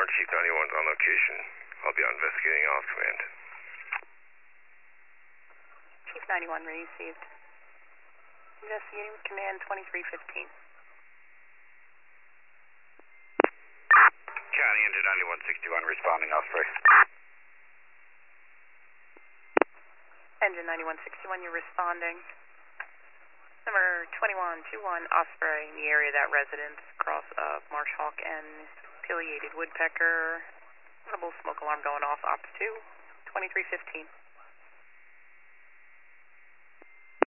Chief 91's on location. I'll be investigating off command. Chief 91 received. Investigating with command 2315. County Engine 9161 responding, Osprey. Engine 9161, you're responding. Number 2121 Osprey in the area of that residence, cross of Marsh Hawk and Pileated Woodpecker. Notable smoke alarm going off, Ops 2, 2315.